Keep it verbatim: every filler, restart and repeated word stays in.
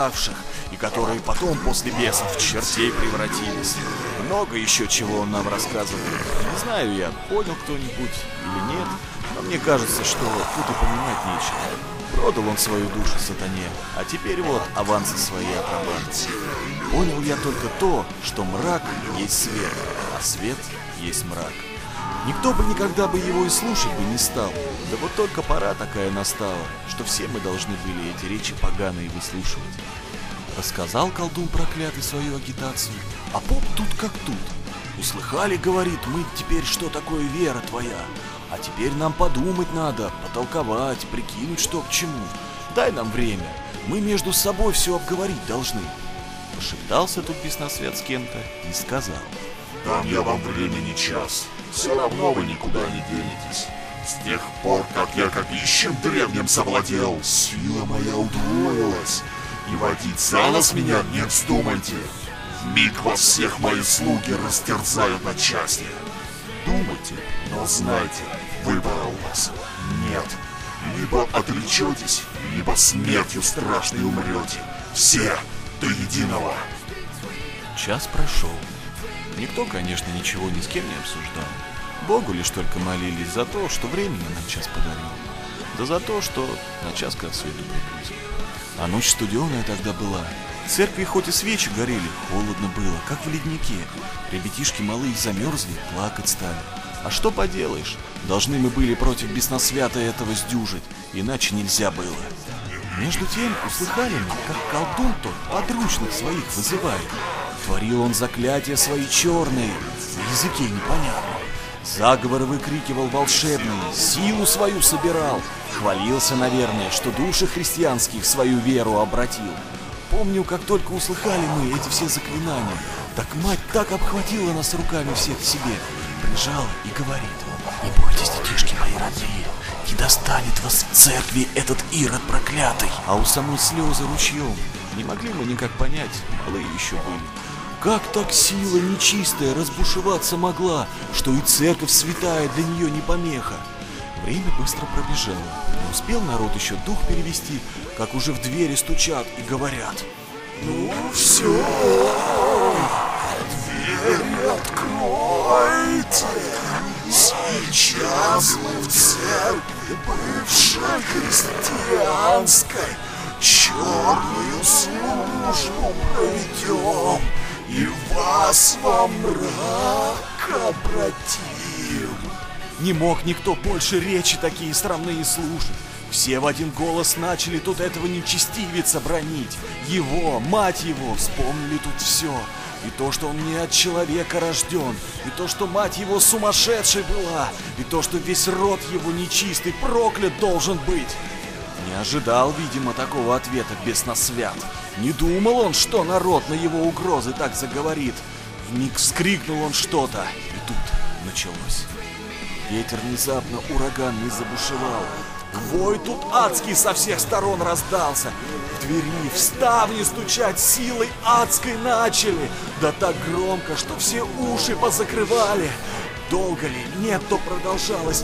и которые потом после бесов в чертей превратились. Много еще чего он нам рассказывал. Не знаю я, понял кто-нибудь или нет, но мне кажется, что тут и понимать нечего. Продал он свою душу сатане, а теперь вот авансы свои отрабатывает. Понял я только то, что мрак есть свет, а свет есть мрак. Никто бы никогда бы его и слушать бы не стал. Да вот только пора такая настала, что все мы должны были эти речи поганые выслушивать. Рассказал колдун проклятый свою агитацию, а поп тут как тут. Услыхали, говорит, мы теперь, что такое вера твоя. А теперь нам подумать надо, потолковать, прикинуть, что к чему. Дай нам время, мы между собой все обговорить должны. Пошептался тут бесновсвет с кем-то и сказал: дам я вам времени час, все равно вы никуда не денетесь. С тех пор, как я копищем древним совладел, сила моя удвоилась. И водить за нос меня не вздумайте. Вмиг вас всех мои слуги растерзают на части. Думайте, но знайте, выбора у вас нет. Либо отречетесь, либо смертью страшной умрете. Все до единого. Час прошел. Никто, конечно, ничего ни с кем не обсуждал. Богу лишь только молились за то, что времени нам час подарил. Да за то, что на час к рассвету приблизил. А ночь студеная тогда была. В церкви хоть и свечи горели, холодно было, как в леднике. Ребятишки малые замерзли, плакать стали. А что поделаешь, должны мы были против бесновсвята этого сдюжить, иначе нельзя было. Между тем услыхали мы, как колдун тот подручных своих вызывает. Творил он заклятия свои черные, на языке непонятном. Заговоры выкрикивал волшебные, силу свою собирал. Хвалился, наверное, что души христианских свою веру обратил. Помню, как только услыхали мы эти все заклинания, так мать так обхватила нас руками всех к себе, прижала и говорит: не бойтесь, детишки мои родные, не достанет вас в церкви этот ирод проклятый. А у самой слезы ручьем. Не могли мы никак понять, малые еще были. Как так сила нечистая разбушеваться могла, что и церковь святая для нее не помеха? Время быстро пробежало. Не успел народ еще дух перевести, как уже в двери стучат и говорят: ну все, двери откройте. Сейчас мы в церкви бывшей христианской черную службу проведем и вас во мрак обратим. Не мог никто больше речи такие срамные слушать. Все в один голос начали тут этого нечестивица бранить. Его, мать его, вспомнили тут все. И то, что он не от человека рожден, и то, что мать его сумасшедшей была, и то, что весь род его нечистый проклят должен быть. Не ожидал, видимо, такого ответа бесновсвят. Не думал он, что народ на его угрозы так заговорит. Вмиг вскрикнул он что-то, и тут началось. Ветер внезапно ураганный забушевал. Вой тут адский со всех сторон раздался. В двери, в ставни стучать силой адской начали. Да так громко, что все уши позакрывали. Долго ли? Нет, то продолжалось